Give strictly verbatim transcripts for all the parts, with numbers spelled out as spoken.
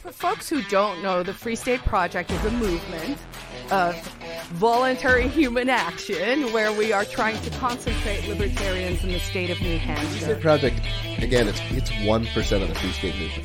for folks who don't know, the Free State Project is a movement of voluntary human action where we are trying to concentrate libertarians in the state of New Hampshire. Free State Project, again, it's it's one percent of the Free State movement.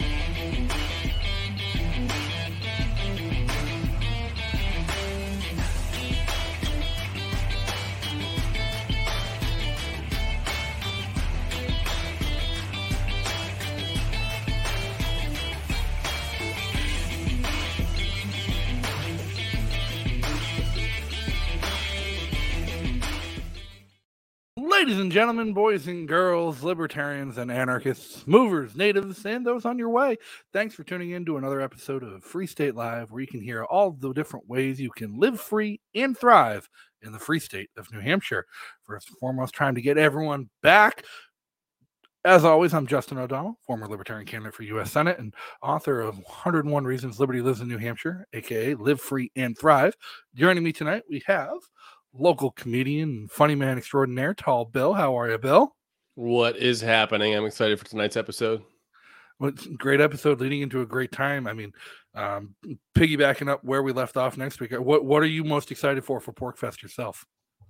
Ladies and gentlemen, boys and girls, libertarians and anarchists, movers, natives, and those on your way, thanks for tuning in to another episode of Free State Live, where you can hear all the different ways you can live free and thrive in the free state of New Hampshire. First and foremost, trying to get everyone back. As always, I'm Justin O'Donnell, former Libertarian candidate for U S Senate and author of one hundred one Reasons Liberty Lives in New Hampshire, aka Live Free and Thrive. Joining me tonight, we have local comedian and funny man extraordinaire, Tall Bill. How are you, Bill? What is happening? I'm excited for tonight's episode. Well, it's a great episode leading into a great time. I mean, um, piggybacking up where we left off next week, what what are you most excited for for PorcFest yourself?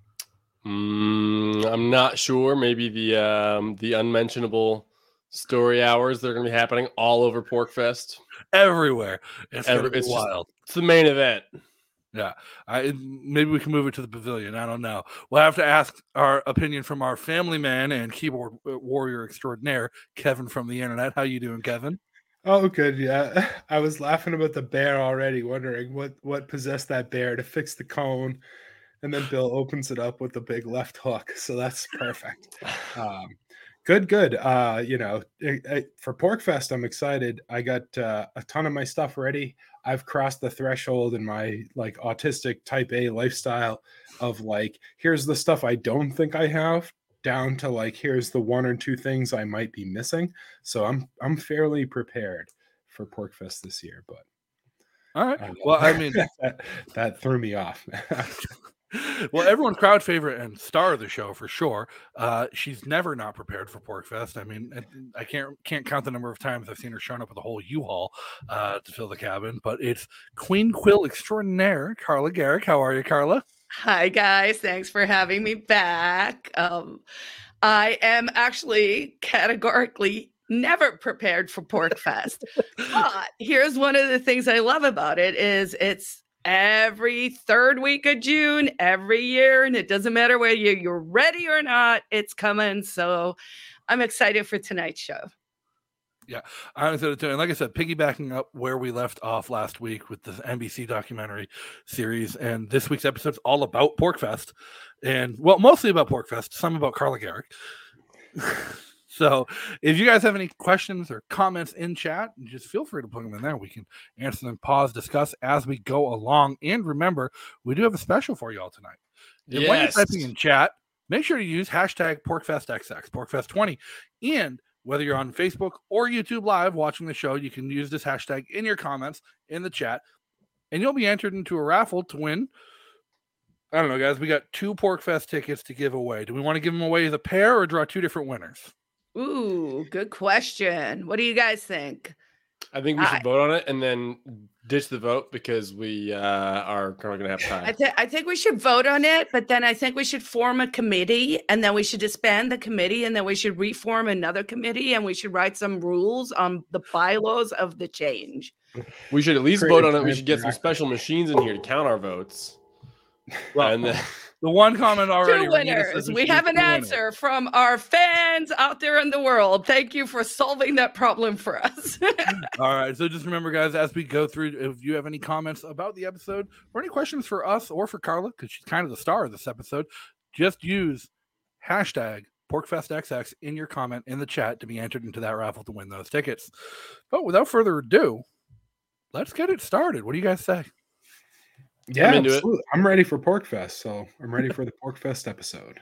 Mm, I'm not sure. Maybe the um, the unmentionable story hours that are going to be happening all over PorcFest. Everywhere. It's, Every, it's wild. Just, it's the main event. Yeah, I, maybe we can move it to the pavilion. I don't know. We'll have to ask our opinion from our family man and keyboard warrior extraordinaire, Kevin from the internet. How you doing, Kevin? Oh, good. Yeah, I was laughing about the bear already, wondering what what possessed that bear to fix the cone, and then Bill opens it up with the big left hook. So that's perfect. Um, good, good. Uh, you know, I, I, for PorcFest, I'm excited. I got uh, a ton of my stuff ready. I've crossed the threshold in my like autistic type A lifestyle of like, here's the stuff I don't think I have, down to like, here's the one or two things I might be missing. So I'm I'm fairly prepared for PorcFest this year. But all right, well, I mean, that, that threw me off. Well, everyone's crowd favorite and star of the show for sure. Uh, she's never not prepared for PorcFest. I mean, I can't can't count the number of times I've seen her showing up with a whole U-Haul uh, to fill the cabin. But it's Queen Quill extraordinaire, Carla Garrick. How are you, Carla? Hi, guys. Thanks for having me back. Um, I am actually categorically never prepared for PorcFest. But here's one of the things I love about it is it's every third week of June, every year, and it doesn't matter whether you're ready or not, it's coming. So I'm excited for tonight's show. Yeah, I'm excited too. And like I said, piggybacking up where we left off last week with the N B C documentary series, and this week's episode's all about PorcFest, and well, mostly about PorcFest, some about Carla Garrick. So if you guys have any questions or comments in chat, just feel free to plug them in there. We can answer them, pause, discuss as we go along. And remember, we do have a special for y'all tonight. Yes. When you're typing in chat, make sure to use hashtag PorcFestXX, PorcFest twenty. And whether you're on Facebook or YouTube Live watching the show, you can use this hashtag in your comments in the chat. And you'll be entered into a raffle to win. I don't know, guys. We got two PorcFest tickets to give away. Do we want to give them away as a pair or draw two different winners? Ooh, good question. What do you guys think? I think we should I, vote on it and then ditch the vote because we uh, are going to have time. I, th- I think we should vote on it, but then I think we should form a committee, and then we should disband the committee, and then we should reform another committee, and we should write some rules on the bylaws of the change. We should at least vote on it. We should get some special machines in here to count our votes. Well, and then... the one comment already. Two winners. We have an answer winners. from our fans out there in the world. Thank you for solving that problem for us. All right. So just remember, guys, as we go through, if you have any comments about the episode or any questions for us or for Carla, because she's kind of the star of this episode, just use hashtag PorcFestXX in your comment in the chat to be entered into that raffle to win those tickets. But without further ado, let's get it started. What do you guys say? Yeah, I'm, absolutely. I'm ready for PorcFest, so I'm ready for the PorcFest episode.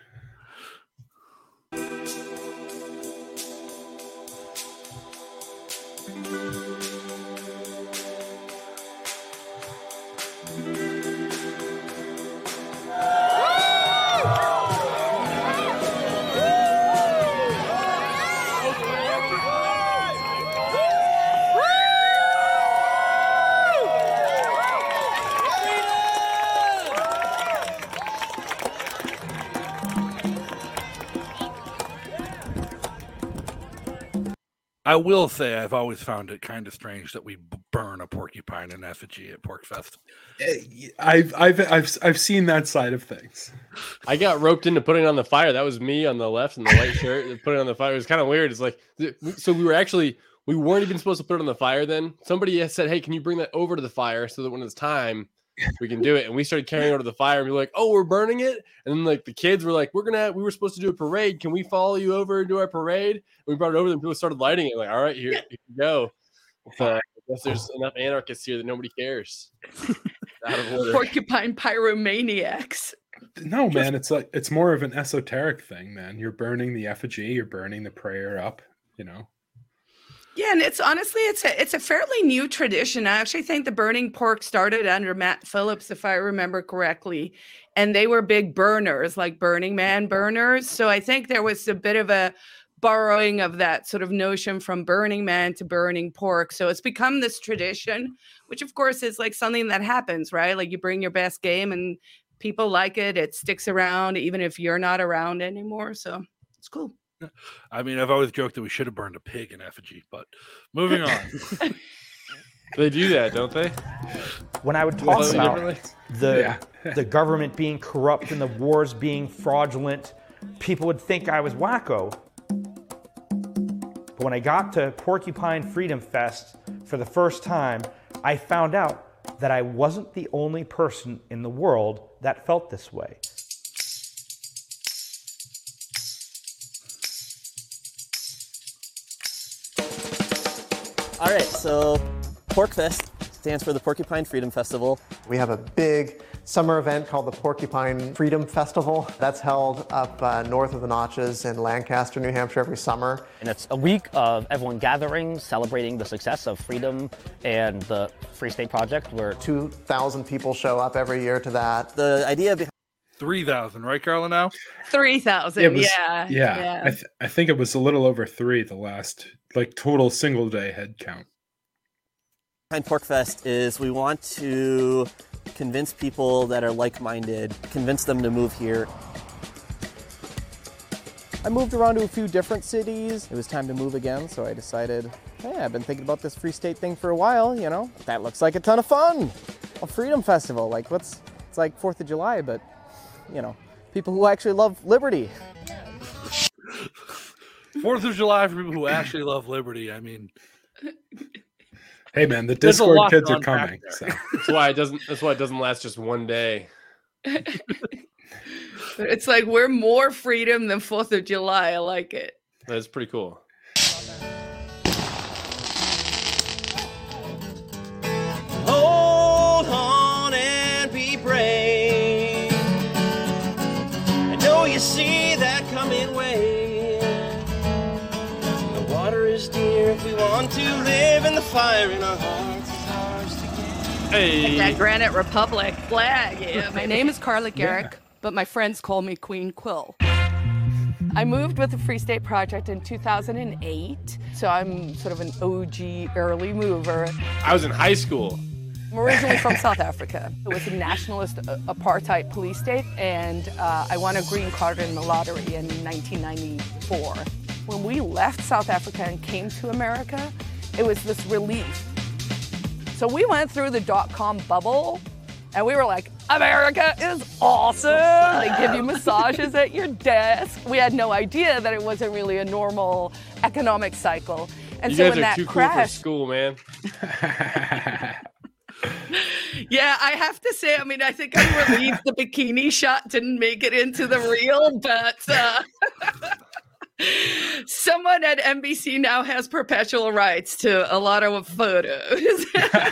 I will say I've always found it kind of strange that we b- burn a porcupine in effigy at PorcFest. I've I've I've I've seen that side of things. I got roped into putting it on the fire. That was me on the left in the white shirt. Putting it on the fire. It was kind of weird. It's like, so we were actually, we weren't even supposed to put it on the fire then. Somebody said, hey, can you bring that over to the fire so that when it's time, we can do it? And we started carrying it over to the fire and we were like, oh, we're burning it. And then like the kids were like, we're going to, we were supposed to do a parade. Can we follow you over and do our parade? And we brought it over and people started lighting it. Like, all right, here, here you go. So I guess there's enough anarchists here that nobody cares. Out of order. Porcupine pyromaniacs. No, man, it's like it's more of an esoteric thing, man. You're burning the effigy, you're burning the prayer up, you know. Yeah, and it's honestly it's a it's a fairly new tradition. I actually think the burning pork started under Matt Phillips, if I remember correctly, and they were big burners, like Burning Man burners. So I think there was a bit of a borrowing of that sort of notion from Burning Man to burning pork. So it's become this tradition, which of course is like something that happens, right? Like you bring your best game and people like it. It sticks around even if you're not around anymore. So it's cool. I mean, I've always joked that we should have burned a pig in effigy, but moving on. They do that, don't they? When I would talk Well, about differently? the the government being corrupt and the wars being fraudulent, people would think I was wacko. But when I got to Porcupine Freedom Fest for the first time, I found out that I wasn't the only person in the world that felt this way. All right, so PorcFest stands for the Porcupine Freedom Festival. We have a big summer event called the Porcupine Freedom Festival. That's held up uh, north of the Notches in Lancaster, New Hampshire every summer. And it's a week of everyone gathering, celebrating the success of freedom and the Free State Project. Where two thousand people show up every year to that. The idea behind three thousand, right, Carla, now? three thousand, It was- yeah. Yeah, yeah. I, th- I think it was a little over three the last, like, total single day head count. PorcFest is we want to convince people that are like-minded, convince them to move here. I moved around to a few different cities. It was time to move again, so I decided, hey, I've been thinking about this Free State thing for a while, you know. That looks like a ton of fun. A freedom festival, like what's, it's like fourth of July, but, you know, people who actually love liberty. Fourth of July for people who actually love liberty. I mean, Hey, man, the There's a Discord lot kids to are unpack coming. there. So. That's why it doesn't. That's why it doesn't last just one day. It's like we're more freedom than fourth of July. I like it. That's pretty cool. Hold on and be brave. I know you see that coming wave. The water is dear if we want to live, and the fire in our hearts is ours to give. Hey, That Granite Republic flag. Yeah. My name is Carla Garrick, but my friends call me Queen Quill. I moved with the Free State Project in two thousand eight, so I'm sort of an O G early mover. I was in high school. I'm originally from South Africa. It was a nationalist uh, apartheid police state, and uh, I won a green card in the lottery in nineteen ninety-four. When we left South Africa and came to America, it was this relief. So we went through the dot-com bubble, and we were like, America is awesome. They give you massages at your desk. We had no idea that it wasn't really a normal economic cycle. And You so guys when are that too cool for crashed, school, man. yeah, I have to say, I mean, I think I'm relieved the bikini shot didn't make it into the reel, but uh, someone at N B C now has perpetual rights to a lot of photos.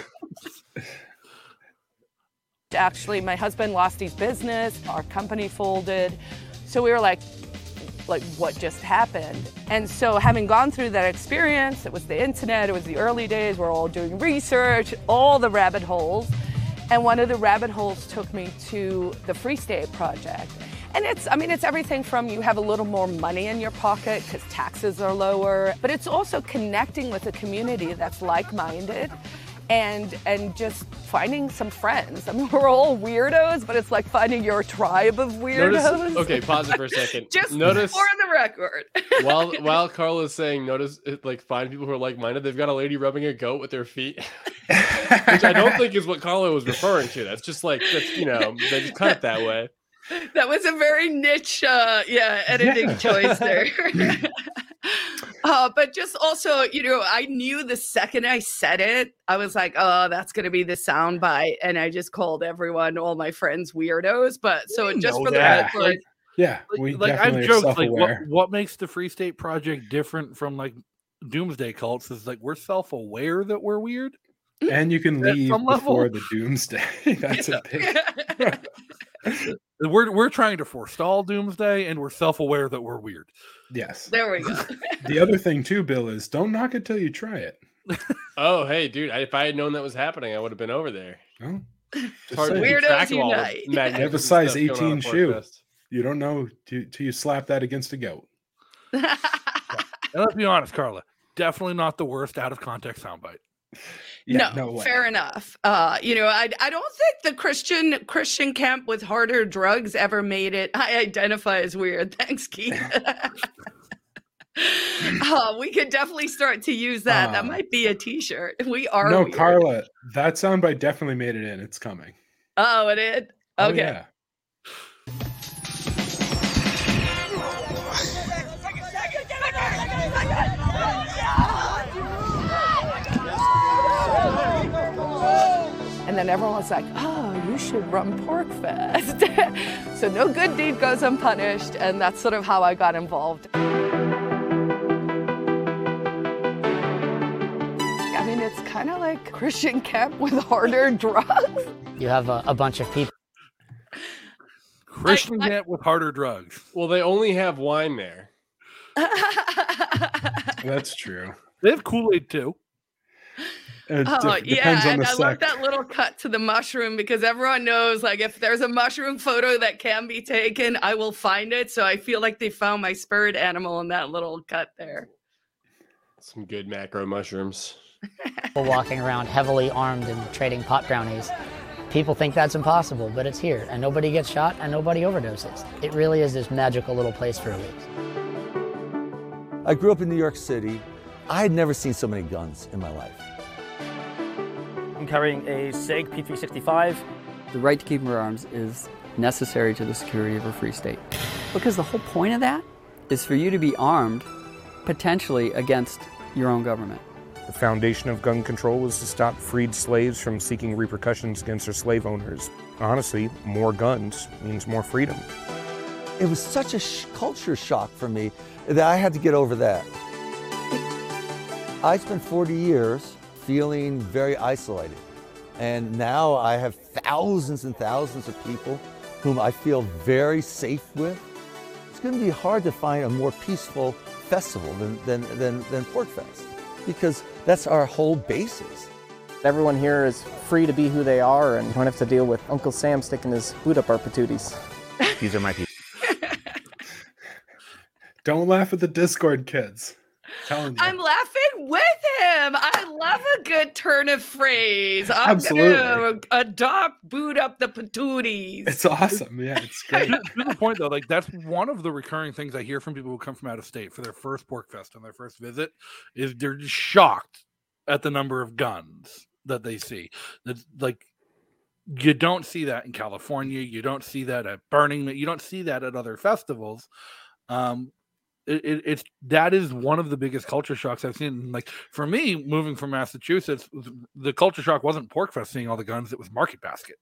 Actually, my husband lost his business, our company folded. So we were like, like what just happened? And so having gone through that experience, it was the internet, it was the early days, we're all doing research, all the rabbit holes. And one of the rabbit holes took me to the Free State Project. And it's, I mean, it's everything from you have a little more money in your pocket because taxes are lower, but it's also connecting with a community that's like-minded. and and just finding some friends. I mean, we're all weirdos, but it's like finding your tribe of weirdos. Notice, okay, pause it for a second. Just notice for the record. while while Carla's saying, notice it, like find people who are like-minded. They've got a lady rubbing a goat with their feet, which I don't think is what Carla was referring to. That's just like that's you know they just cut it that way. That was a very niche, uh, yeah, editing yeah. choice there. uh, but just also, you know, I knew the second I said it, I was like, oh, that's going to be the soundbite. And I just called everyone, all my friends, weirdos. But so We just know for that. the record, Like, yeah, we like definitely I've are joked, like what, self-aware. what makes the Free State Project different from like doomsday cults is like we're self-aware that we're weird. And you can At leave some before level. the doomsday. That's a big. We're we're trying to forestall doomsday, and we're self-aware that we're weird. Yes. There we go. The other thing too, Bill, is don't knock it till you try it. Oh, hey, dude! I, if I had known that was happening, I would have been over there. Oh, It's hard to saying. keep Weirdos track of all the unite. You have a magnificent size stuff going on eighteen at shoe. Porkfest. You don't know till, till you slap that against a goat. And let's be honest, Carla, definitely not the worst out of context soundbite. Yeah, no, no way. fair enough. Uh, you know, I I don't think the Christian Christian camp with harder drugs ever made it. I identify as weird. Thanks, Keith. uh, we could definitely start to use that. Uh, that might be a T-shirt. We are No, weird. Carla, that soundbite definitely made it in. It's coming. Oh, it did. Oh, Okay. yeah. And then everyone was like, oh, you should run PorkFest. So no good deed goes unpunished. And that's sort of how I got involved. I mean, it's kind of like Christian camp with harder drugs. You have a, a bunch of people. Christian I- camp with harder drugs. Well, they only have wine there. That's true. They have Kool-Aid too. It Oh, def- yeah, depends on and the I love sect. that little cut to the mushroom because everyone knows, like, if there's a mushroom photo that can be taken, I will find it. So I feel like they found my spirit animal in that little cut there. Some good macro mushrooms. People walking around heavily armed and trading pot brownies. People think that's impossible, but it's here, and nobody gets shot and nobody overdoses. It really is this magical little place for elites. I grew up in New York City. I had never seen so many guns in my life. I'm carrying a SIG P three sixty-five. The right to keep and bear arms is necessary to the security of a free state. Because the whole point of that is for you to be armed, potentially against your own government. The foundation of gun control was to stop freed slaves from seeking repercussions against their slave owners. Honestly, more guns means more freedom. It was such a sh- culture shock for me that I had to get over that. I spent forty years feeling very isolated. And now I have thousands and thousands of people whom I feel very safe with. It's going to be hard to find a more peaceful festival than, than, than, than PorkFest, because that's our whole basis. Everyone here is free to be who they are and don't have to deal with Uncle Sam sticking his boot up our patooties. These are my people. Don't laugh at the Discord kids. Telling you. I'm laughing with him. I love a good turn of phrase. I'm Absolutely. gonna adopt boot up the patooties. It's awesome. Yeah, it's great. to, to the point though, like that's one of the recurring things I hear from people who come from out of state for their first PorkFest and their first visit is they're just shocked at the number of guns that they see. That's like you don't see that in California. You don't see that at Burning Man. You don't see that at other festivals. Um, it, it, it's that is one of the biggest culture shocks I've seen. Like for me, moving from Massachusetts, the culture shock wasn't PorkFest seeing all the guns; it was Market Basket.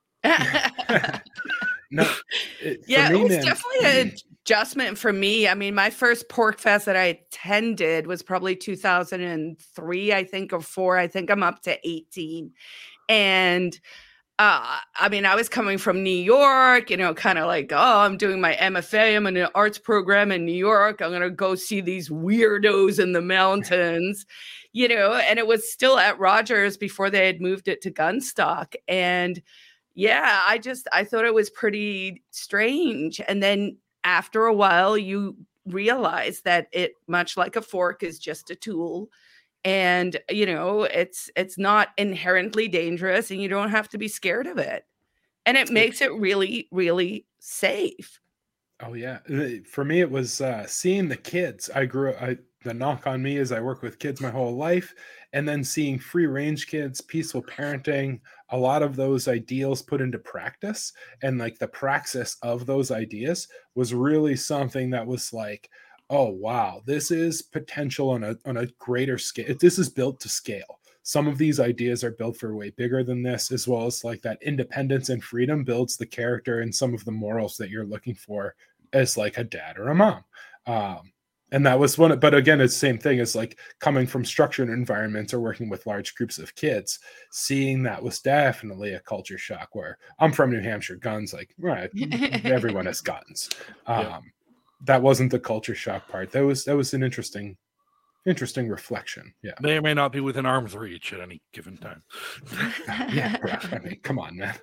No, it, Yeah, for me, it was man, definitely an adjustment for me. I mean, my first PorkFest that I attended was probably two thousand three, I think, or four. I think I'm up to eighteen. And uh, I mean, I was coming from New York, you know, kind of like, oh, I'm doing my M F A. I'm in an arts program in New York. I'm going to go see these weirdos in the mountains, you know, and it was still at Rogers before they had moved it to Gunstock. And yeah, I just, I thought it was pretty strange. And then after a while, you realize that it, much like a fork, is just a tool. And, you know, it's it's not inherently dangerous, and you don't have to be scared of it. And it makes it really, really safe. Oh yeah, Uh, for me it was uh, seeing the kids. I grew. I the knock on me is I work with kids my whole life, and then seeing free range kids, peaceful parenting, a lot of those ideals put into practice, and like the praxis of those ideas was really something that was like, oh wow, this is potential on a on a greater scale. This is built to scale. Some of these ideas are built for way bigger than this, as well as like that independence and freedom builds the character and some of the morals that you're looking for as like a dad or a mom. Um, and that was one, but again, it's the same thing as like coming from structured environments or working with large groups of kids. Seeing that was definitely a culture shock. Where I'm from New Hampshire, guns, like, right, everyone has guns. Um, Yeah. That wasn't the culture shock part. That was, that was an interesting Interesting reflection. Yeah. May or may not be within arm's reach at any given time. Yeah. bro, I mean, come on, man.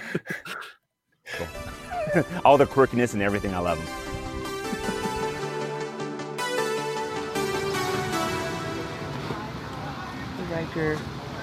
All the quirkiness and everything, I love them. Riker.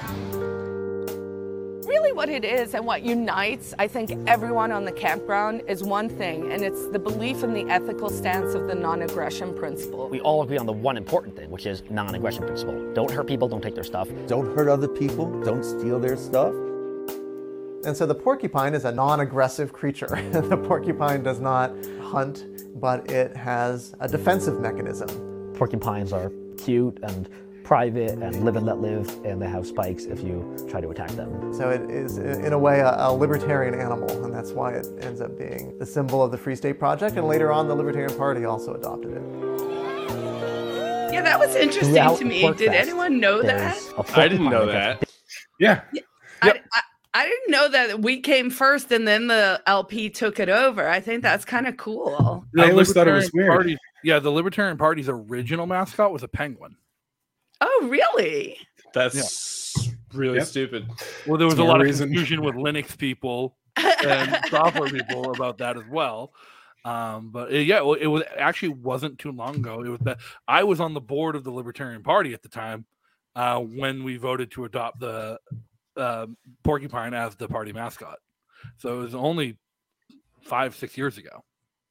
Really what it is and what unites, I think, everyone on the campground is one thing, and it's the belief in the ethical stance of the non-aggression principle. We all agree on the one important thing, which is non-aggression principle. Don't hurt people, don't take their stuff. Don't hurt other people, don't steal their stuff. And so the porcupine is a non-aggressive creature. The porcupine does not hunt, but it has a defensive mechanism. Porcupines are cute and private and live and let live, and they have spikes if you try to attack them. So it is, in a way, a, a libertarian animal, and that's why it ends up being the symbol of the Free State Project, and later on the Libertarian Party also adopted it. Yeah, that was interesting Throughout to me. Pork Did Fest, anyone know that? there's a I didn't porcupine know that gets that. Yeah. I, I, I didn't know that we came first and then the L P took it over. I think that's kind of cool. The I always thought it was Libertarian weird. Party- yeah, the Libertarian Party's original mascot was a penguin. Oh, really? That's really Yep. stupid. Well, there was No a lot reason. of confusion with Linux people and software people about that as well. Um, but it, yeah, well, it was actually wasn't too long ago. It was that I was on the board of the Libertarian Party at the time uh, when we voted to adopt the uh, porcupine as the party mascot. So it was only five, six years ago.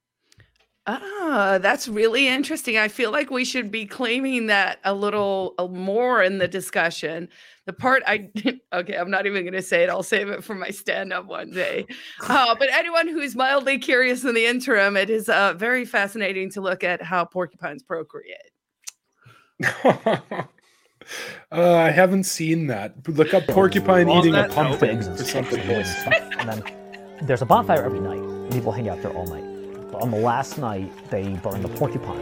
Ah, that's really interesting. I feel like we should be claiming that a little uh, more in the discussion. The part I, okay, I'm not even going to say it. I'll save it for my stand up one day. Uh, but anyone who's mildly curious in the interim, it is uh, very fascinating to look at how porcupines procreate. uh, I haven't seen that. Look up porcupine On eating a that note- pumpkin twigs and or something. and stuff. And then there's a bonfire every night. People hang out there all night. But on the last night, they burn the porcupine.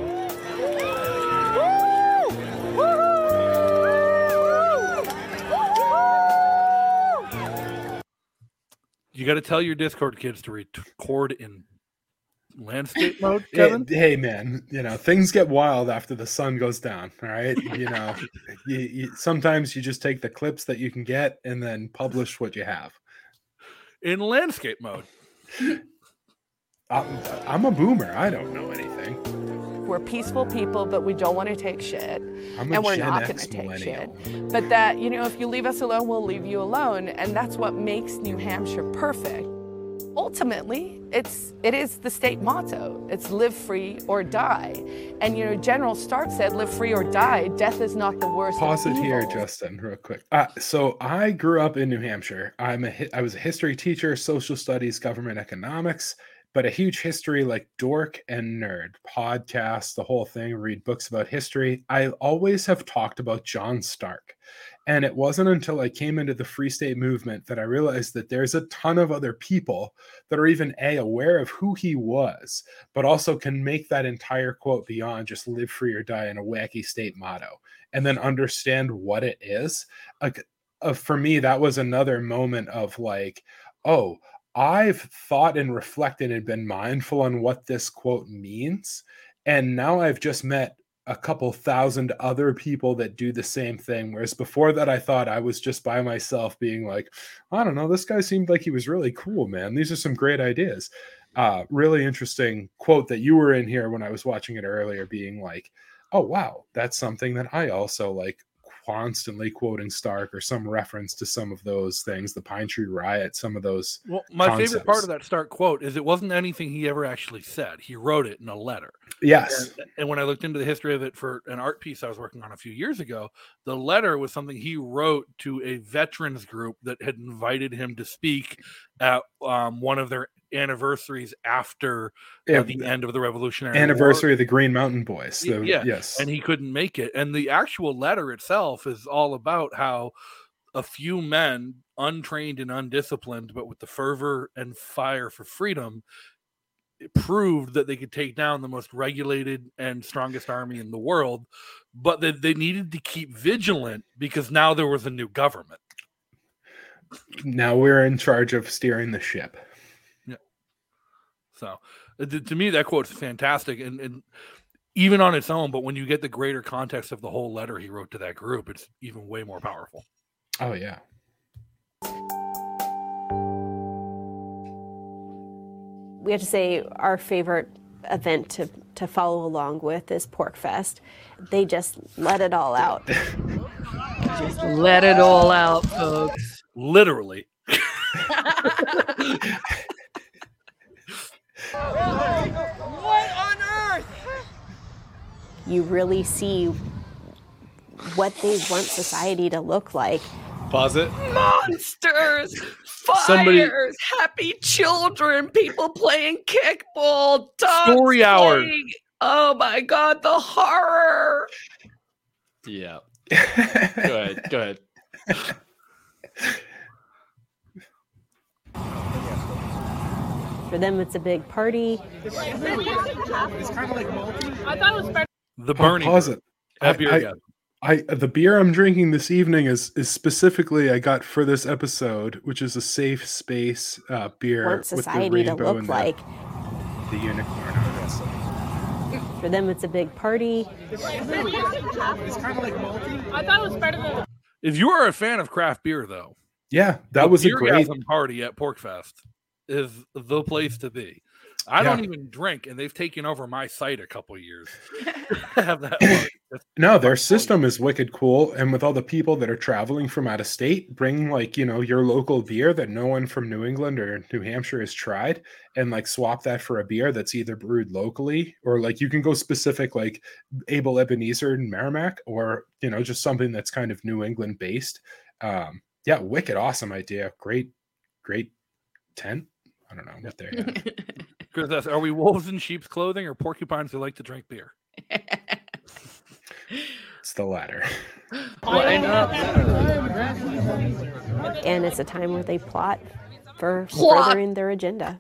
You got to tell your Discord kids to record in landscape mode, Hey, Kevin. hey, man, you know, things get wild after the sun goes down. All right. You know, you, you, sometimes you just take the clips that you can get and then publish what you have. In landscape mode. I'm, I'm a boomer. I don't know anything. We're peaceful people, but we don't want to take shit. I'm a And we're Gen not going X to take millennial. shit. But that, you know, if you leave us alone, we'll leave you alone. And that's what makes New Hampshire perfect. Ultimately, it's it is the state motto. It's live free or die. And, you know, General Stark said, live free or die. Death is not the worst. Pause of it here, evils. Justin, real quick. Uh, so I grew up in New Hampshire. I'm a hi- I was a history teacher, social studies, government economics, but a huge history like dork and nerd. Podcasts, the whole thing, read books about history. I always have talked about John Stark. And it wasn't until I came into the Free State movement that I realized that there's a ton of other people that are even A, aware of who he was, but also can make that entire quote beyond just live free or die in a wacky state motto, and then understand what it is. Like, uh, for me, that was another moment of like, oh, I've thought and reflected and been mindful on what this quote means. And now I've just met a couple thousand other people that do the same thing. Whereas before that, I thought I was just by myself being like, I don't know, this guy seemed like he was really cool, man. These are some great ideas. Uh, really interesting quote that you were in here when I was watching it earlier, being like, oh, wow, that's something that I also like constantly quoting Stark or some reference to some of those things, the Pine Tree Riot, some of those. Well, my concepts. favorite part of that Stark quote is it wasn't anything he ever actually said. He wrote it in a letter. Yes. And, and when I looked into the history of it for an art piece I was working on a few years ago, the letter was something he wrote to a veterans group that had invited him to speak at um, one of their anniversaries after uh, Yeah, the end of the Revolutionary anniversary War. of the Green Mountain Boys. The, yeah, Yes. and he couldn't make it. And the actual letter itself is all about how a few men, untrained and undisciplined, but with the fervor and fire for freedom, it proved that they could take down the most regulated and strongest army in the world, but that they needed to keep vigilant because now there was a new government. Now we're in charge of steering the ship. Yeah. So uh, to, to me, that quote's fantastic. And, and even on its own, but when you get the greater context of the whole letter he wrote to that group, it's even way more powerful. Oh, yeah. We have to say our favorite event to, to follow along with is PorcFest. They just let it all out. Just let it all out, folks. Literally. What on earth? You really see what they want society to look like. Pause it. Monsters, fires, Somebody- happy children, people playing kickball, dogs Story hour. playing- Oh my God, the horror. Yeah. Go ahead. Go ahead. For them, it's a big party. It's kind of like malty. I thought it was better. The Pa- burning. Pause it. A I, beer I, guy. I, the beer I'm drinking this evening is is specifically I got for this episode, which is a safe space uh, beer Want with the society to rainbow look and like. the, the unicorn. For them, it's a big party. It's kind of like malty. I thought it was better than. If you are a fan of craft beer, though, Yeah, that the was a Beer great. Gasm party at PorcFest is the place to be. I Yeah. don't even drink, and they've taken over my site a couple years. Have that party. That's No, their system is wicked cool, and with all the people that are traveling from out of state, bring like you know your local beer that no one from New England or New Hampshire has tried, and like swap that for a beer that's either brewed locally or like you can go specific like Abel Ebenezer and Merrimack, or you know just something that's kind of New England based. Um, yeah, wicked awesome idea. Great, great tent. I don't know what they're. Chris asks, are we wolves in sheep's clothing or porcupines who like to drink beer? It's the latter. And it's a time where they plot for Plot. furthering their agenda.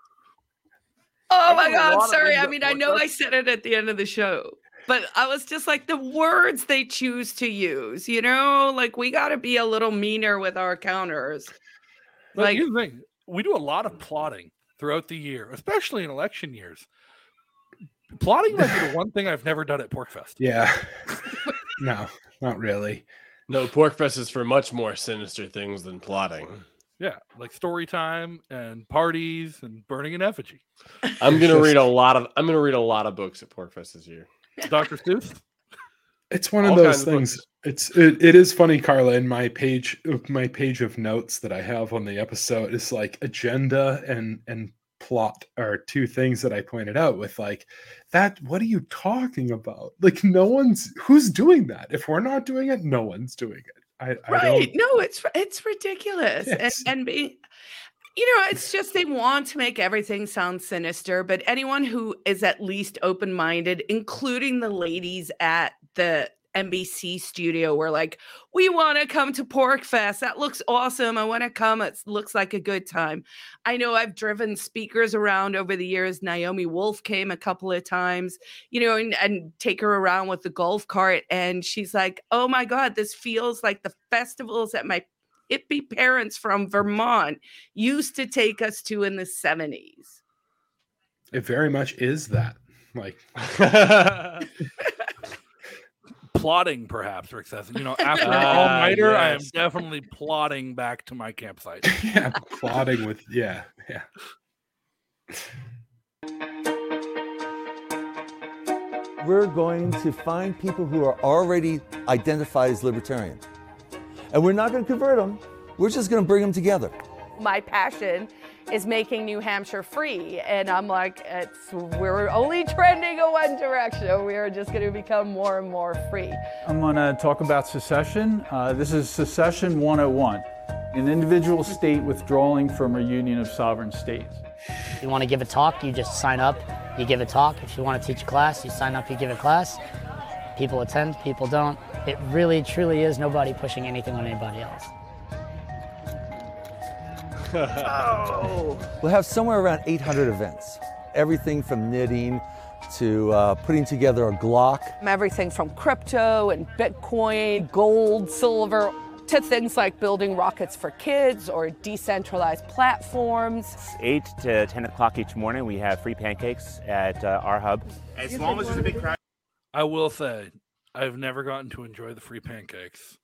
Oh my There's a lot God, of sorry. things I that mean, I work know out. I said it at the end of the show, but I was just like the words they choose to use, you know, like we got to be a little meaner with our counters. But Like- here's the thing. We do a lot of plotting throughout the year, especially in election years. Plotting might be the one thing I've never done at PorcFest. Yeah. No, not really. No, PorcFest is for much more sinister things than plotting. Yeah, like story time and parties and burning an effigy. I'm gonna just- read a lot of I'm gonna read a lot of books at PorcFest this year. Doctor Seuss? It's one of All those kinds of things. books. It's it, it is funny, Carla. In my page, my page of notes that I have on the episode is like agenda and and plot are two things that I pointed out with like that. What are you talking about? Like no one's who's doing that. If we're not doing it, no one's doing it. I, I Right. don't. No, it's it's ridiculous. Yes. And and be you know, it's just they want to make everything sound sinister, but anyone who is at least open-minded, including the ladies at the N B C studio, were like, we want to come to PorcFest. That looks awesome. I want to come. It looks like a good time. I know I've driven speakers around over the years. Naomi Wolf came a couple of times, you know, and, and take her around with the golf cart. And she's like, oh my God, this feels like the festivals that my hippie parents from Vermont used to take us to in the seventies. It very much is that. Like Plotting, perhaps, Rick says. You know, after an Ah, all-nighter, I am yes. definitely plotting back to my campsite. yeah, plotting with yeah, yeah. we're going to find people who are already identified as libertarian. And we're not going to convert them. We're just going to bring them together. My passion is making New Hampshire free. And I'm like, it's, we're only trending in one direction. We are just going to become more and more free. I'm going to talk about secession. Uh, this is Secession one oh one, an individual state withdrawing from a union of sovereign states. If you want to give a talk, you just sign up, you give a talk. If you want to teach a class, you sign up, you give a class. People attend, people don't. It really, truly is nobody pushing anything on anybody else. Oh. We'll have somewhere around eight hundred events. Everything from knitting to uh, putting together a Glock. Everything from crypto and Bitcoin, gold, silver, to things like building rockets for kids or decentralized platforms. eight to ten o'clock each morning, we have free pancakes at uh, our hub. As long as there's a big crowd. I will say, I've never gotten to enjoy the free pancakes.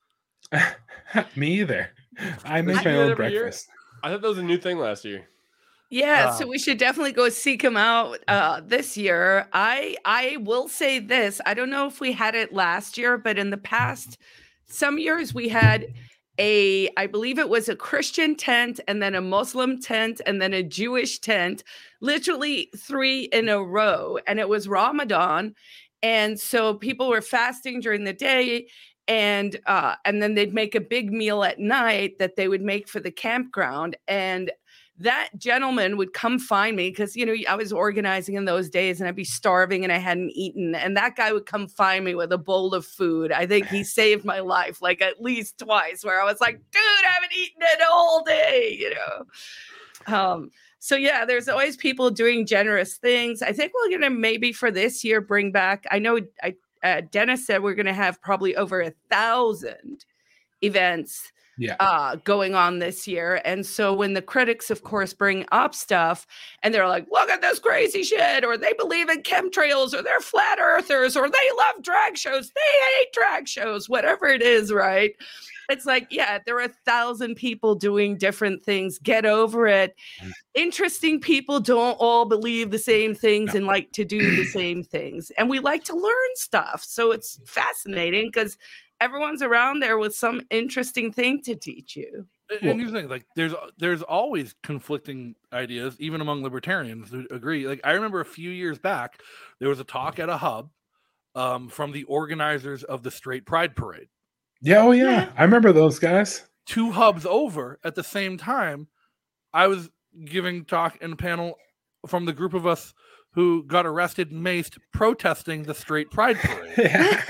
Me either. I make I my do that own every year. breakfast. I thought that was a new thing last year. Yeah, Uh, so we should definitely go seek him out uh, this year. I I will say this. I don't know if we had it last year, but in the past, some years we had a, I believe it was a Christian tent and then a Muslim tent and then a Jewish tent, literally three in a row. And it was Ramadan. And so people were fasting during the day. And uh, and then they'd make a big meal at night that they would make for the campground. And that gentleman would come find me because, you know, I was organizing in those days and I'd be starving and I hadn't eaten. And that guy would come find me with a bowl of food. I think he saved my life like at least twice, where I was like, dude, I haven't eaten it all day, you know. Um, so, yeah, there's always people doing generous things. I think we're going to maybe for this year bring back, I know I, uh, Dennis said we're going to have probably over a thousand events Yeah. uh, going on this year. And so when the critics, of course, bring up stuff and they're like, look at this crazy shit, or they believe in chemtrails, or they're flat earthers, or they love drag shows, they hate drag shows, whatever it is, right? It's like, yeah, there are a thousand people doing different things. Get over it. Interesting people don't all believe the same things and like to do the same things. And we like to learn stuff. So it's fascinating because everyone's around there with some interesting thing to teach you. And well, here's the thing, like there's there's always conflicting ideas, even among libertarians who agree. Like I remember a few years back, there was a talk at a hub um, from the organizers of the Straight Pride Parade. Yeah, oh yeah. I remember those guys. Two hubs over at the same time, I was giving talk in a panel from the group of us who got arrested and maced protesting the Straight Pride Parade.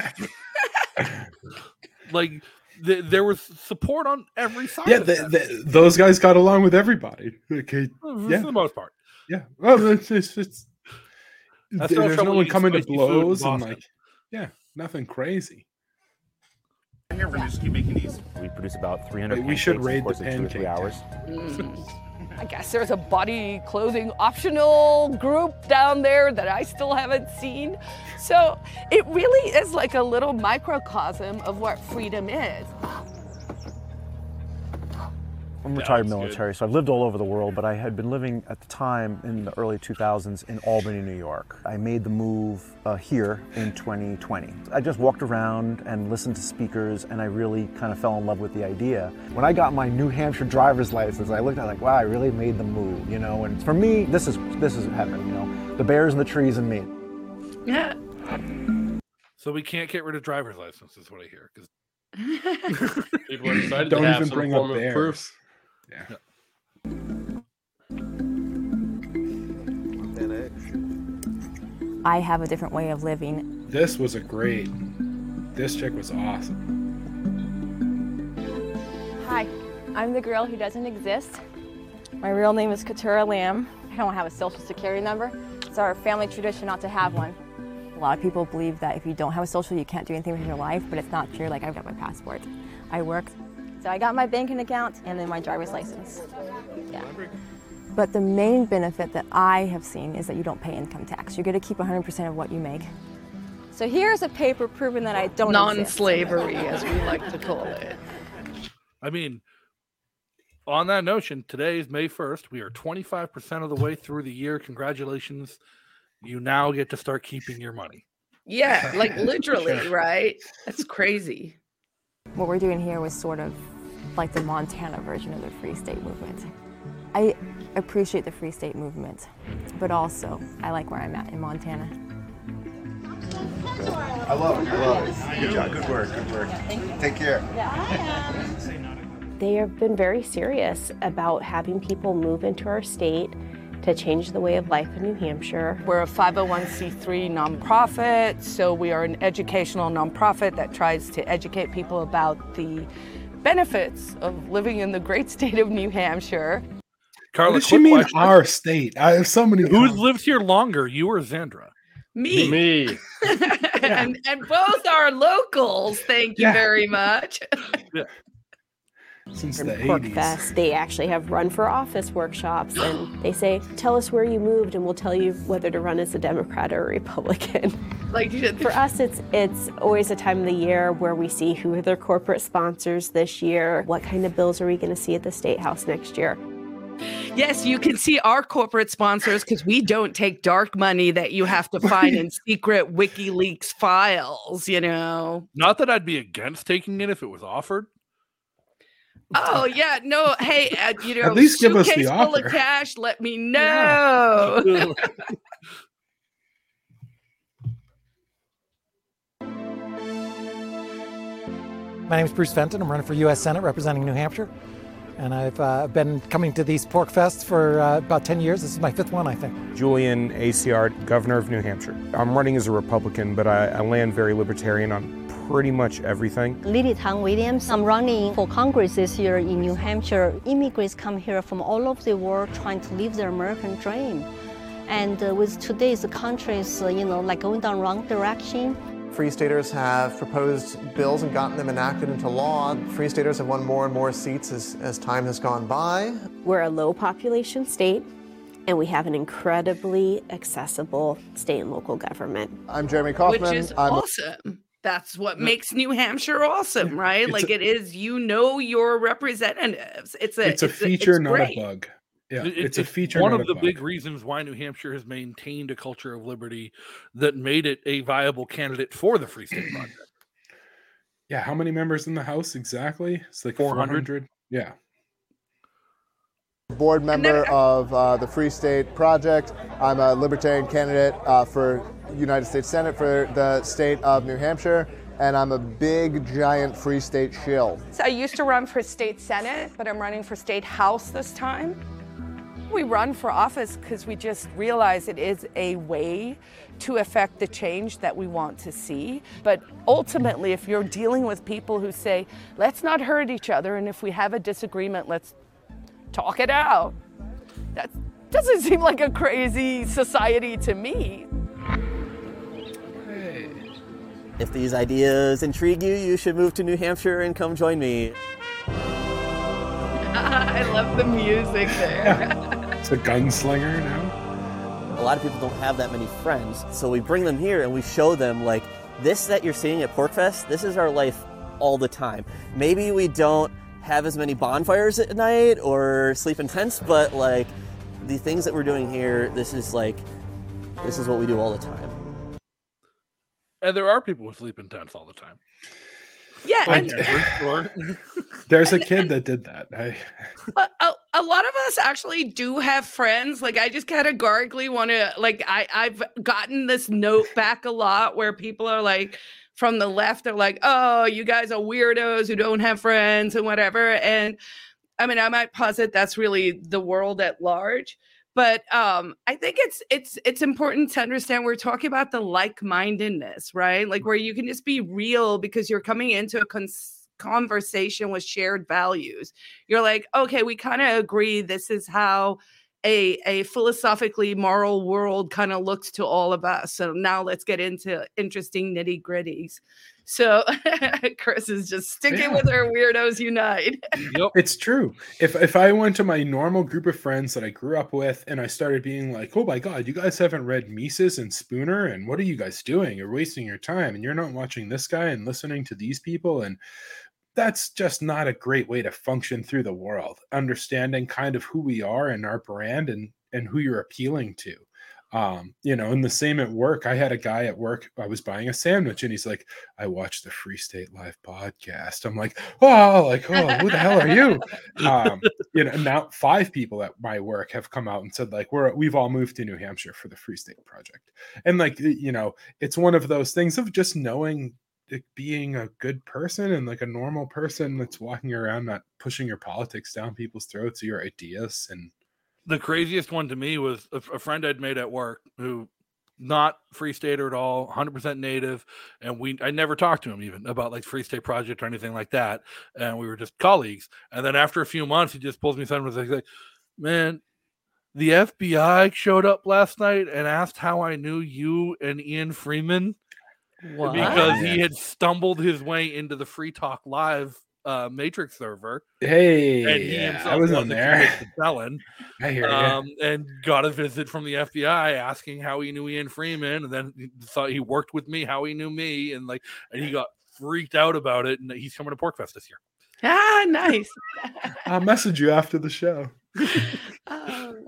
Like th- there was support on every side. Yeah, of the, that. the, those guys got along with everybody. Okay, For yeah. the most part. Yeah. Well, it's, it's, it's That's there's no no one eating coming to spicy food in blows and Boston. like, yeah, nothing crazy. Here, we're just keep making these. We produce about three hundred Wait, we should pancakes, raid of course, the in two or three pancake hours. Mm. I guess there's a body clothing optional group down there that I still haven't seen. So it really is like a little microcosm of what freedom is. I'm retired military, so I've lived all over the world, but I had been living at the time in the early two thousands in Albany, New York. I made the move uh, here in twenty twenty. I just walked around and listened to speakers, and I really kind of fell in love with the idea. When I got my New Hampshire driver's license, I looked at it like, wow, I really made the move, you know? And for me, this is this is heaven, you know? The bears and the trees and me. Yeah. So we can't get rid of driver's license, is what I hear. Because People are excited Don't to have even some bring form up of bears. proof. Yeah. I have a different way of living. This was a great. This chick was awesome. Hi, I'm the girl who doesn't exist. My real name is Katura Lamb. I don't have a social security number. It's our family tradition not to have one. A lot of people believe that if you don't have a social, you can't do anything with your life, but it's not true. Like, I've got my passport. I work. So I got my banking account and then my driver's license. Yeah. But the main benefit that I have seen is that you don't pay income tax. You get to keep one hundred percent of what you make. So here's a paper proving that I don't Non-slavery, as we like to call it. I mean, on that notion, today is May first. We are twenty-five percent of the way through the year. Congratulations. You now get to start keeping your money. Yeah, like literally, right? That's crazy. What we're doing here was sort of like the Montana version of the Free State movement. I appreciate the Free State movement, but also I like where I'm at in Montana. I love it. I love it. Good job. Good work. Good work. Take care. They have been very serious about having people move into our state to change the way of life in New Hampshire. We're a five oh one c three nonprofit, so we are an educational nonprofit that tries to educate people about the benefits of living in the great state of New Hampshire. Carla, what does she quick mean question. our state? I have so many. Who lives here longer, you or Xandra? Me. Me. and, and both are locals. Thank you Yeah. very much. Since In the Pork eighties. Fest, they actually have run for office workshops, and they say, tell us where you moved and we'll tell you whether to run as a Democrat or a Republican. Like For us, it's it's always a time of the year where we see who are their corporate sponsors this year, what kind of bills are we going to see at the State House next year. Yes, you can see our corporate sponsors because we don't take dark money that you have to find in secret WikiLeaks files, you know. Not that I'd be against taking it if it was offered. Oh yeah, no. Hey, uh, you know, At least give us the suitcase full of offer. cash. Let me know. My name is Bruce Fenton. I'm running for U S Senate representing New Hampshire. And I've uh, been coming to these pork fests for uh, about ten years. This is my fifth one, I think. Julian, A C R, Governor of New Hampshire. I'm running as a Republican, but I, I land very libertarian on pretty much everything. Lily Tang Williams. I'm running for Congress this year in New Hampshire. Immigrants come here from all over the world trying to live their American dream. And uh, with today's countries, uh, you know, like going down wrong direction. Free Staters have proposed bills and gotten them enacted into law. Free Staters have won more and more seats as, as time has gone by. We're a low population state, and we have an incredibly accessible state and local government. I'm Jeremy Kaufman. Which is I'm awesome. That's what makes New Hampshire awesome, right? It's like a- it is, you know, your representatives. It's a It's a feature, it's not great. a bug. Yeah, It- it's a it's feature. One not of a the bug. big reasons why New Hampshire has maintained a culture of liberty that made it a viable candidate for the Free State Project. Yeah, how many members in the House exactly? It's like four four hundred. hundred. Yeah. board member of uh, the Free State Project. I'm a libertarian candidate uh, for United States Senate for the state of New Hampshire, and I'm a big, giant Free State shill. So I used to run for state senate, but I'm running for state house this time. We run for office because we just realize it is a way to affect the change that we want to see. But ultimately, if you're dealing with people who say, let's not hurt each other, and if we have a disagreement, let's talk it out. That doesn't seem like a crazy society to me. If these ideas intrigue you, you should move to New Hampshire and come join me. I love the music there. It's a gunslinger now. A lot of people don't have that many friends, so we bring them here and we show them, like, this that you're seeing at PorkFest, this is our life all the time. Maybe we don't have as many bonfires at night or sleep in tents, but like the things that we're doing here, this is like, this is what we do all the time. And there are people who sleep in tents all the time. Yeah, Like and every store. There's a kid that did that. I, But a, a lot of us actually do have friends. Like I just categorically want to like I I've gotten this note back a lot where people are like from the left are like, "Oh, you guys are weirdos who don't have friends and whatever." And I mean, I might posit that's really the world at large. But um, I think it's it's it's important to understand we're talking about the like-mindedness, right? Like where you can just be real because you're coming into a cons- conversation with shared values. You're like, okay, we kind of agree. This is how a a philosophically moral world kind of looks to all of us. So now let's get into interesting nitty gritties. So Chris is just sticking Yeah. with her weirdos unite. It's true. If if I went to my normal group of friends that I grew up with and I started being like, "Oh my God, you guys haven't read Mises and Spooner, and what are you guys doing? You're wasting your time, and you're not watching this guy and listening to these people," and that's just not a great way to function through the world. Understanding kind of who we are and our brand and and who you're appealing to. Um, you know, and the same at work. I had a guy at work, I was buying a sandwich and he's like, I watched the Free State Live podcast. I'm like, oh, like, oh, who the hell are you? Um, you know, now five people at my work have come out and said, like, we're we've all moved to New Hampshire for the Free State Project. And like, you know, it's one of those things of just knowing, like, being a good person and like a normal person that's walking around, not pushing your politics down people's throats or your ideas. And the craziest one to me was a, a friend I'd made at work who not Free Stater at all, one hundred percent native. And we, I never talked to him even about like Free State Project or anything like that. And we were just colleagues. And then after a few months, he just pulls me aside and was like, man, the F B I showed up last night and asked how I knew you and Ian Freeman. What? Because he had stumbled his way into the Free Talk Live uh, Matrix server. Hey, and he yeah, himself I was on wasn't there. convinced of felon. I hear um, you. And got a visit from the F B I asking how he knew Ian Freeman, and then he thought he worked with me, how he knew me, and like, and he got freaked out about it. And he's coming to PorcFest this year. Ah, nice. I'll message you after the show. um,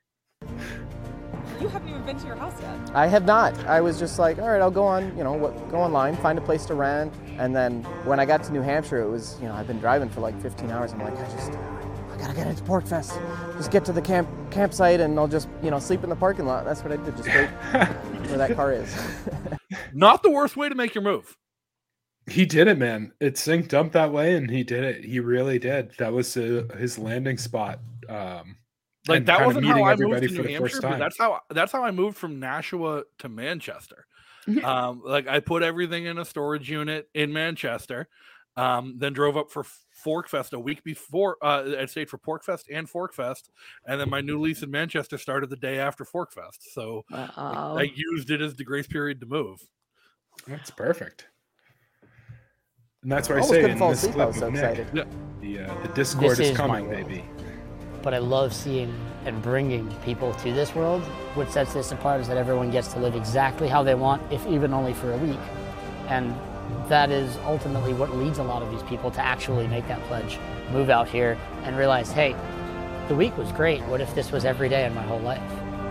You haven't even been to your house yet. I have not. I was just like, all right, I'll go on, you know, what, go online, find a place to rent. And then when I got to New Hampshire, it was, you know, I've been driving for like fifteen hours. I'm like, I just, I gotta get into PorcFest. Just get to the camp campsite and I'll just, you know, sleep in the parking lot. That's what I did, just wait where that car is. Not the worst way to make your move. He did it, man. It synced up that way, and he did it. He really did. That was uh, his landing spot. Um, Like and that kind of wasn't how meeting I moved everybody to for New the Hampshire. first But time. that's how that's how I moved from Nashua to Manchester. um, like I put everything in a storage unit in Manchester, um, then drove up for Forkfest a week before. Uh, I stayed for Porkfest and Forkfest, and then my new lease in Manchester started the day after Forkfest. So like, Uh-oh. I used it as the grace period to move. That's perfect. And that's why I Almost say couldn't in fall this asleep, I clip was so of Nick, excited. Yeah. the uh, the Discord This is is my coming, world. baby. But I love seeing and bringing people to this world. What sets this apart is that everyone gets to live exactly how they want, if even only for a week. And that is ultimately what leads a lot of these people to actually make that pledge, move out here and realize, hey, the week was great. What if this was every day in my whole life?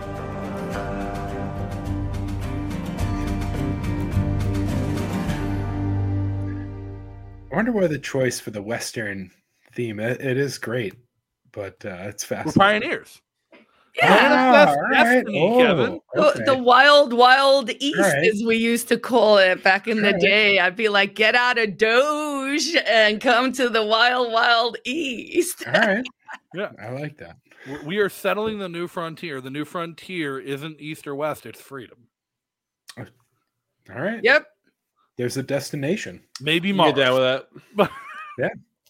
I wonder why the choice for the Western theme. It, it is great, but uh, it's We're fascinating. pioneers. Yeah, that's all right. destiny, Oh, Kevin. The, the wild, wild east, right. as we used to call it back in the right. day. I'd be like, get out of Doge and come to the wild, wild east. All right. Yeah, I like that. We- We are settling the new frontier. The new frontier isn't east or west; it's freedom. All right. Yep. There's a destination. Maybe You Mars. get down with that? Yeah.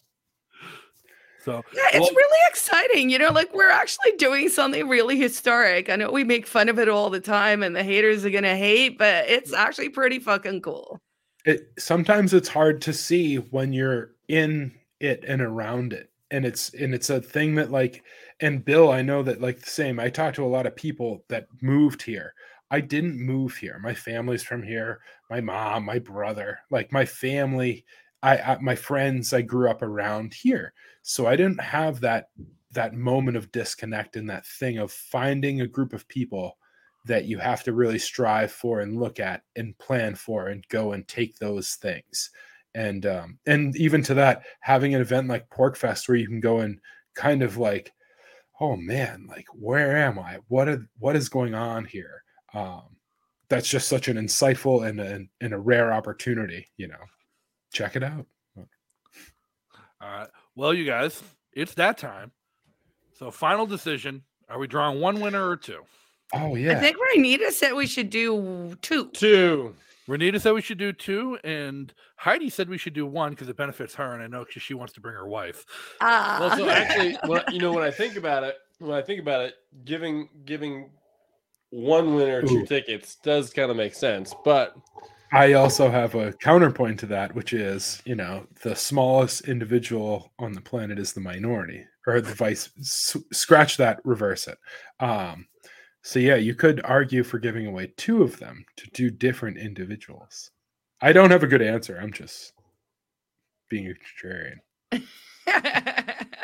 So Yeah, it's well, really exciting. You know, like we're actually doing something really historic. I know we make fun of it all the time and the haters are going to hate, but it's actually pretty fucking cool. It sometimes it's hard to see when you're in it and around it. And it's and it's a thing that like and Bill, I know that like the same. I talked to a lot of people that moved here. I didn't move here. My family's from here. My mom, my brother, like my family, I, I my friends, I grew up around here. So I didn't have that that moment of disconnect and that thing of finding a group of people that you have to really strive for and look at and plan for and go and take those things. And um, and even to that, having an event like PorcFest where you can go and kind of like, oh man, like where am I? What are, what is going on here? Um, that's just such an insightful and a, and a rare opportunity. You know, check it out. all right. Well, you guys, it's that time. So, final decision: are we drawing one winner or two? Oh I yeah. think Renita said we should do two. Two. Renita said we should do two, and Heidi said we should do one because it benefits her, and I know because she wants to bring her wife. Ah. Well, so actually, well, you know, when I think about it, when I think about it, giving giving one winner two Ooh. tickets does kind of make sense. But I also have a counterpoint to that, which is, you know, the smallest individual on the planet is the minority, or the vice. S- scratch that, reverse it. Um, so yeah, you could argue for giving away two of them to two different individuals. I don't have a good answer. I'm just being a contrarian.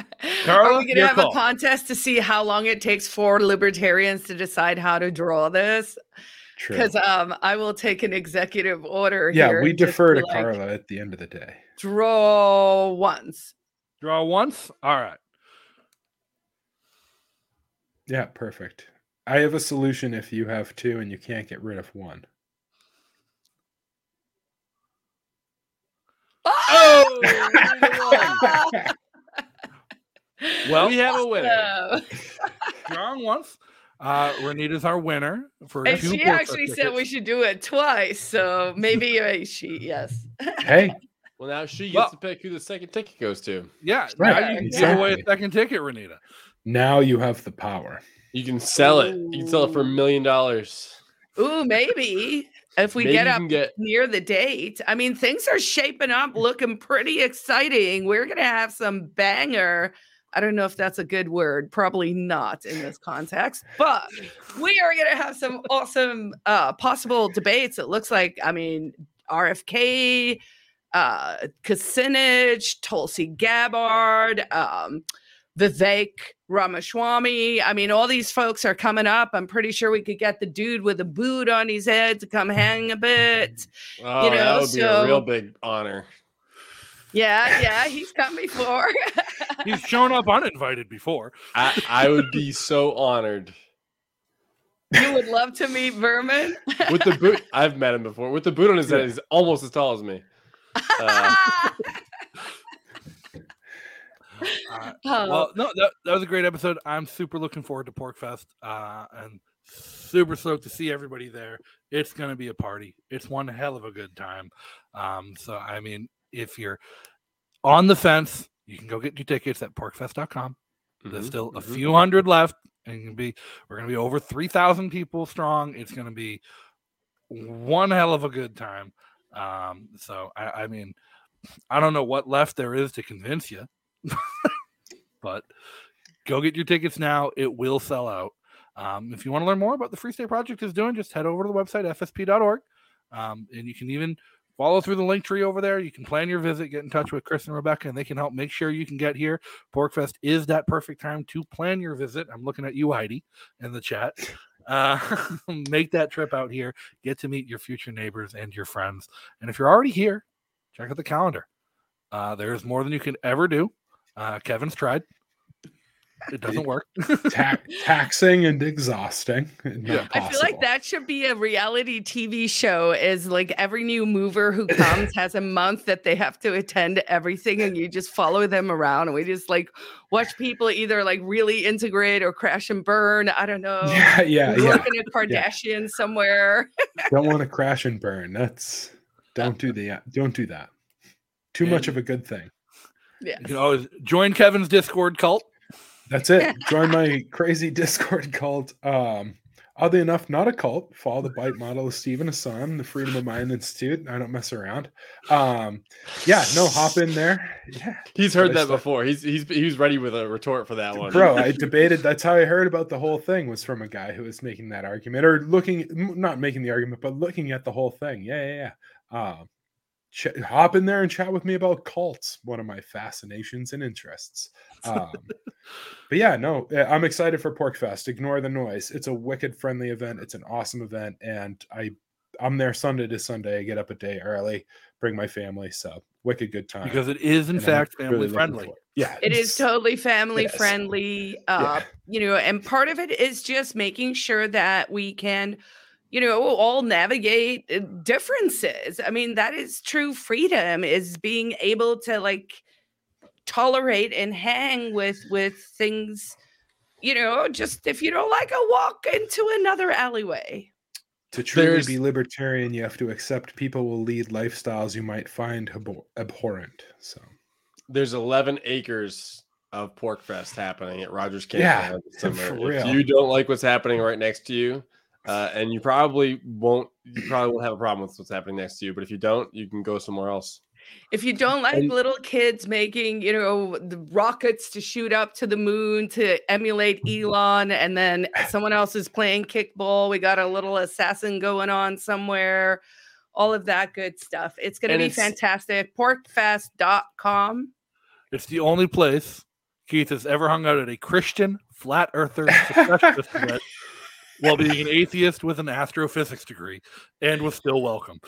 Carla, Are we going to your have call. a contest to see how long it takes for libertarians to decide how to draw this? True. Because um, I will take an executive order Yeah, here. we and just defer be to like, Carla at the end of the day. Draw once. Draw once? All right. Yeah, perfect. I have a solution if you have two and you can't get rid of one. Oh! Well, we have a winner. Drawing once. Uh, Renita's our winner for And two she Porkfest actually said tickets. we should do it twice. So maybe uh, she, yes. Hey. Well, now she gets Well- to pick who the second ticket goes to. Yeah, Right, now you can exactly. give away a second ticket, Renita. Now you have the power. You can sell it. You can sell it for a million dollars. Ooh, maybe if we Maybe get you up can get- near the date. I mean, things are shaping up, looking pretty exciting. We're gonna have some banger. I don't know if that's a good word. Probably not in this context, but we are gonna have some awesome uh, possible debates. It looks like, I mean, R F K, uh, Kucinich, Tulsi Gabbard, um, Vivek Ramaswamy. I mean, all these folks are coming up. I'm pretty sure we could get the dude with a boot on his head to come hang a bit. Oh, You know, that would be so- a real big honor. Yeah, yeah, he's come before. He's shown up uninvited before. I, I would be so honored. You would love to meet Vermin. With the boot, I've met him before. With the boot on his head, he's almost as tall as me. Uh, Uh, Oh. well, no, that, that was a great episode. I'm super looking forward to Porkfest, uh, and super stoked to see everybody there. It's going to be a party. It's one hell of a good time. Um, so, I mean, if you're on the fence, you can go get your tickets at porkfest dot com. There's Mhm, still a mhm. few hundred left, and you can be. We're going to be over three thousand people strong. It's going to be one hell of a good time. Um, so, I, I mean, I don't know what left there is to convince you. But go get your tickets now. It will sell out. Um, if you want to learn more about the Free State Project is doing, just head over to the website, f s p dot org. Um, and you can even follow through the link tree over there. You can plan your visit, get in touch with Chris and Rebecca, and they can help make sure you can get here. Porkfest is that perfect time to plan your visit. I'm looking at you, Heidi, in the chat. Uh, make that trip out here. Get to meet your future neighbors and your friends. And if you're already here, check out the calendar. Uh, there's more than you can ever do. Uh, Kevin's tried. It doesn't work. Ta- taxing and exhausting. Not Yeah. I feel like possible. that should be a reality T V show. Is like every new mover who comes has a month that they have to attend everything, and you just follow them around, and we just like watch people either like really integrate or crash and burn. I don't know. Yeah, yeah, We're yeah. looking at Kardashian somewhere. Don't want to crash and burn. That's don't do the don't do that. Too much of a good thing. Yes. You can always join Kevin's Discord cult. That's it. Join my crazy Discord cult. Um, oddly enough, not a cult. Follow the Bite model of Stephen Hassan, the Freedom of Mind Institute. I don't mess around. Um, yeah, no, hop in there. Yeah, he's heard I that stuck- before. He's he's he was ready with a retort for that one, Bro, I debated. That's how I heard about the whole thing, was from a guy who was making that argument, or looking, m- not making the argument, but looking at the whole thing. Yeah, yeah, yeah. Um, ch- hop in there and chat with me about cults, one of my fascinations and interests. Um, but yeah, no, uh, I'm excited for Porkfest. Ignore the noise. It's a wicked friendly event. It's an awesome event, and I, I'm there Sunday to Sunday. I get up a day early, bring my family, so wicked good time. Because it is, in And I'm fact, really family looking friendly. forward- Yeah, It is totally family Yes. friendly. Uh, you know, and part of it is just making sure that we can, you know, all navigate uh, differences. I mean, that is true freedom, is being able to like tolerate and hang with with things, you know, just if you don't like a walk into another alleyway. To truly There's- be libertarian, you have to accept people will lead lifestyles you might find abhor- abhorrent. So There's eleven acres of Porkfest happening at Rogers Yeah, Campground this summer. for If real. you don't like what's happening right next to you, uh, and you probably won't, you probably won't have a problem with what's happening next to you. But if you don't, you can go somewhere else. If you don't like And- little kids making, you know, the rockets to shoot up to the moon to emulate Elon, and then someone else is playing kickball, we got a little assassin going on somewhere, all of that good stuff. It's going to And be it's- fantastic. porkfest dot com. It's the only place Keith has ever hung out at a Christian flat earther secessionist event while being an atheist with an astrophysics degree, and was still welcome.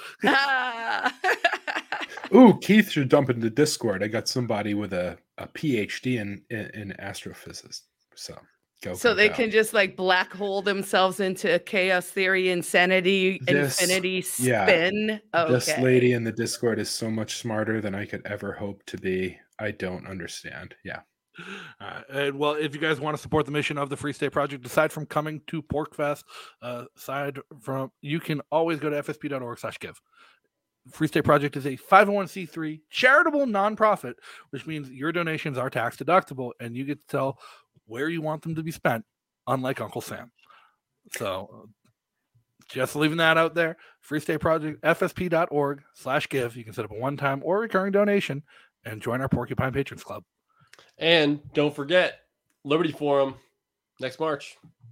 Ooh, Keith should dump into Discord. I got somebody with a, a P H D in, in, in astrophysics. So go. So they go. can just like black hole themselves into chaos theory, insanity, This- infinity yeah. spin. Okay. This lady in the Discord is so much smarter than I could ever hope to be. I don't understand. Yeah. Uh, and well, if you guys want to support the mission of the Free State Project, aside from coming to PorkFest, uh, aside from, you can always go to f s p dot org slash give. Free State Project is a five oh one c three charitable nonprofit, which means your donations are tax deductible, and you get to tell where you want them to be spent, unlike Uncle Sam. So, just leaving that out there. Free State Project, f s p dot org slash give. You can set up a one-time or recurring donation and join our Porcupine Patrons Club. And don't forget, Liberty Forum next March.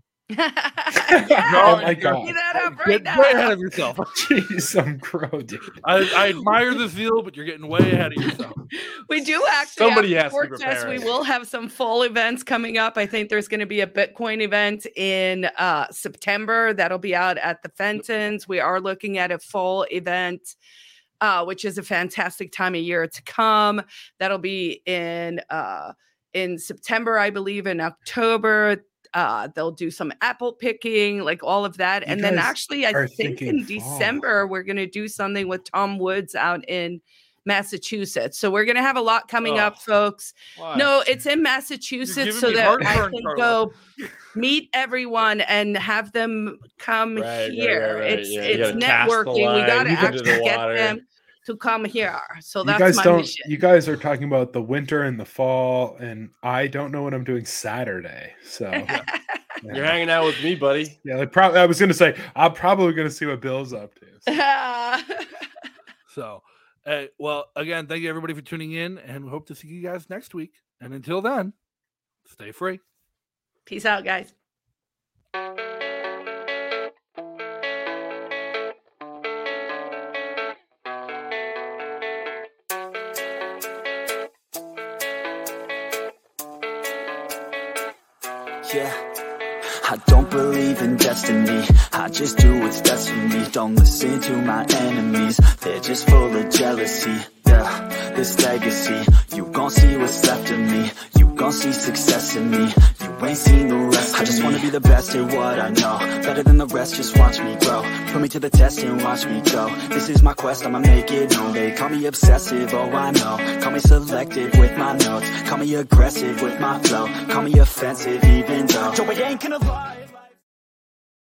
Oh my God. Get that up right Get now. way ahead of yourself. Jeez, I'm crow, dude. I, I admire the zeal, but you're getting way ahead of yourself. We do actually Somebody have has to be Pork Fest. We preparing. will have some fall events coming up. I think there's going to be a Bitcoin event in uh, September that'll be out at the Fentons. We are looking at a fall event, uh, which is a fantastic time of year to come. That'll be in uh, in September, I believe, in October. Uh, they'll do some apple picking, like all of that. You And then guys actually, I are think thinking in fall. December, we're going to do something with Tom Woods out in Massachusetts. So we're going to have a lot coming up, folks. Why? No, it's in You're Massachusetts giving so me that I heartburn, can Carla. go meet everyone and have them come Right, right, here. right, right. It's Yeah, you it's gotta cast the networking. We line got to into the actually get water. them to come here. So You that's guys my don't. mission. You guys are talking about the winter and the fall, and I don't know what I'm doing Saturday. So You're hanging out with me, buddy. yeah, like probably. I was gonna say I'm probably gonna see what Bill's up to. So, uh, well, again, thank you everybody for tuning in, and we hope to see you guys next week. And until then, stay free. Peace out, guys. Yeah, I don't believe in destiny. I just do what's best for me. Don't listen to my enemies, they're just full of jealousy. Yeah, this legacy, you gon' see what's left of me. You gon' see success in me. You ain't seen the rest of me. I just wanna be the best at what I know, better than the rest, just watch me grow. Put me to the test and watch me go. This is my quest, I'ma make it known. They call me obsessive, oh I know. Call me selective with my notes. Call me aggressive with my flow. Call me offensive even though Joey ain't gonna lie.